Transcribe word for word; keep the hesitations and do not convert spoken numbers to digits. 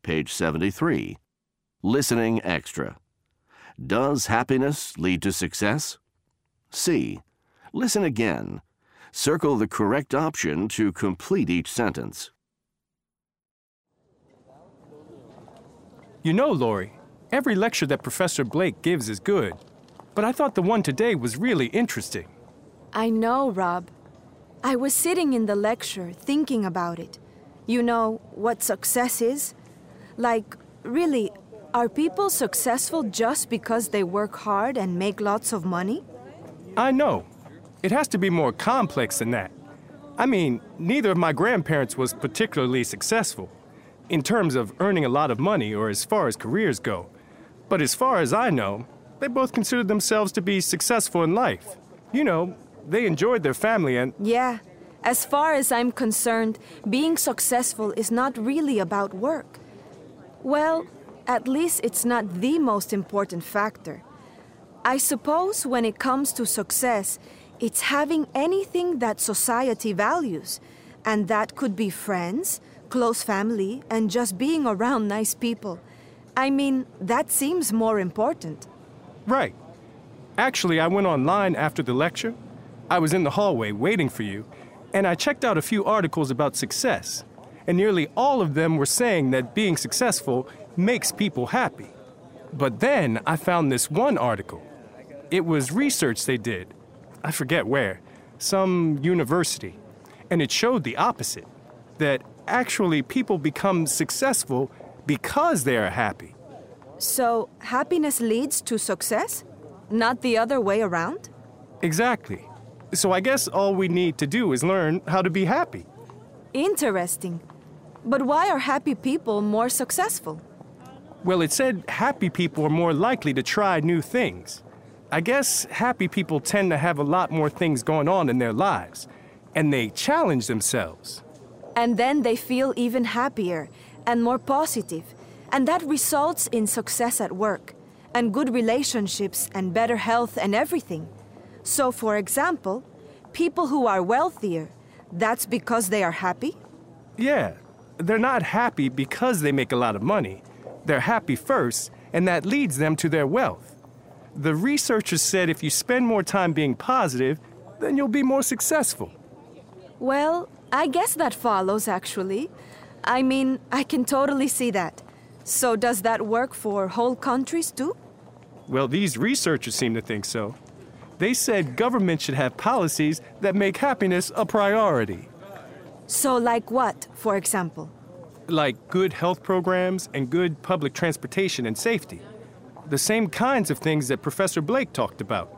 page seventy-three. Listening extra. Does happiness lead to success? C. Listen again. Circle the correct option to complete each sentence. You know, Lori, every lecture that Professor Blake gives is good, but I thought the one today was really interesting. I know, Rob. I was sitting in the lecture thinking about it. You know what success is? Like, really, are people successful just because they work hard and make lots of money? I know. It has to be more complex than that. I mean, neither of my grandparents was particularly successful in terms of earning a lot of money or as far as careers go. But as far as I know, they both considered themselves to be successful in life. You know, they enjoyed their family and... Yeah. As far as I'm concerned, being successful is not really about work. Well, at least it's not the most important factor. I suppose when it comes to success, it's having anything that society values, and that could be friends, close family, and just being around nice people. I mean, that seems more important. Right. Actually, I went online after the lecture. I was in the hallway waiting for you, and I checked out a few articles about success, and nearly all of them were saying that being successful makes people happy. But then I found this one article. It was research they did. I forget where. Some university. And it showed the opposite. That actually people become successful because they are happy. So, happiness leads to success? Not the other way around? Exactly. So I guess all we need to do is learn how to be happy. Interesting. But why are happy people more successful? Well, it said happy people are more likely to try new things. I guess happy people tend to have a lot more things going on in their lives, and they challenge themselves. And then they feel even happier and more positive, and that results in success at work, and good relationships and better health and everything. So, for example, people who are wealthier, that's because they are happy? Yeah, they're not happy because they make a lot of money. They're happy first, and that leads them to their wealth. The researchers said if you spend more time being positive, then you'll be more successful. Well, I guess that follows, actually. I mean, I can totally see that. So does that work for whole countries, too? Well, these researchers seem to think so. They said government should have policies that make happiness a priority. So like what, for example? Like good health programs and good public transportation and safety. The same kinds of things that Professor Blake talked about.